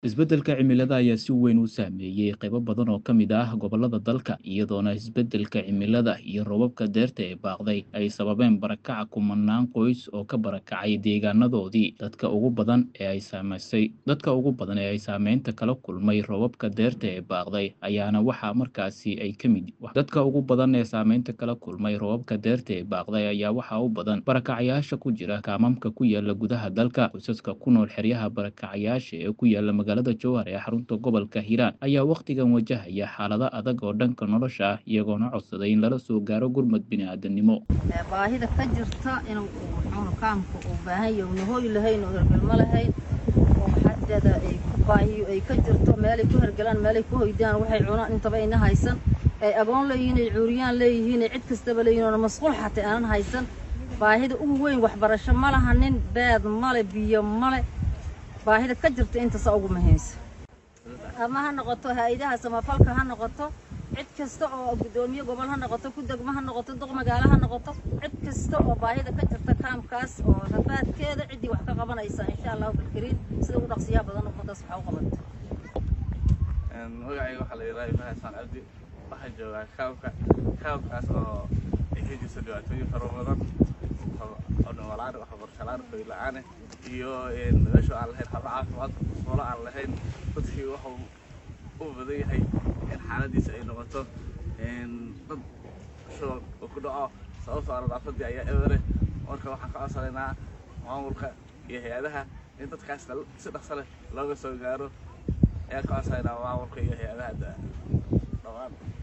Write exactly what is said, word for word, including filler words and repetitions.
Isbeddelka cimilada ayaa si weyn u saameeyay qaybo badan oo ka mid ah gobollada dalka, iyadoona isbeddelka cimilada iyo roobabka dayrta ee baaqday ay sababeen barakaca kumanaan qoys oo ka barakacay deegaanadoodii. Dadka ugu badan ee ay saamaysay dadka ugu badan ee ay saameynta kala kulmay roobabka dayrta ee baaqday ayaana waxaa markaasi ay ka mid dadka ugu badan ee saameynta kala kulmay roobabka dayrta ee baaqday ayaa waxaa u badan barakacayaasha ku jira kaamamka ku yaala gudaha dalka. Qoysaska ku nool xeryaha barakacayaasha ee ku yaala magaalada Jowhar ee xarunta gobolka Hiiraan ayaa wakhtigan wajahaya xaalado adag oo dhanka nolosha ah, iyagoona codsaday in lala soo gaaro gurmad bini'aadanimo. baahida ka jirta inuu wuxuuna kaamka u baahan yahay uu hooy lahayn oo hergelma lahayn oo xaddada ay ku baahiyo ay ka jirto meelay ku hergelaan meelay ku hoydaan waxay cunaan intaba ayna haysan ay agoon leeyihiin ay cuuriyaan leeyihiin cid kastaba leeyihiin oo masquul xataa aanan haysan baahida ugu weyn waxbarasho ma laha nin beed male biyo male baahida ka jirta intaas ugu muhiimsan ama ha noqoto hay'adaha samafalka ha noqoto cid kasta oo gudoomiye gobol ha noqoto ku degmo ha noqoto duq magaalo ha noqoto cid kasta oo baahida ka jirta kaamkaas oo rafaadkeeda cidii wax ka qabanaysa insha Allah bilkariin sida ugu dhaqsiyaha badan oo qadaas waxa u qabato een magacayga waxa la yiraahdaa Ibrahim Abdi waxa jooga kaamka kaamkaas oo ay ka jirto dhibaatooyin fara badan oo noolaad waxa barshalaar ku ilaaane iyo in meesha aan lahayn hab caafimaad oo aan lahayn dadkii waxa uu badan yahay in xaaladiisa ay noqoto in dad soo ku dhaco sababtoo ah nadaafadii ayaa eber marka waxaan ka codsanaynaa maamulka iyo hay'adaha in dadkaas si dhaqso leh looga soo gaaro ayaa ka codsanaynaa maamulka iyo hay'adaha dhawaan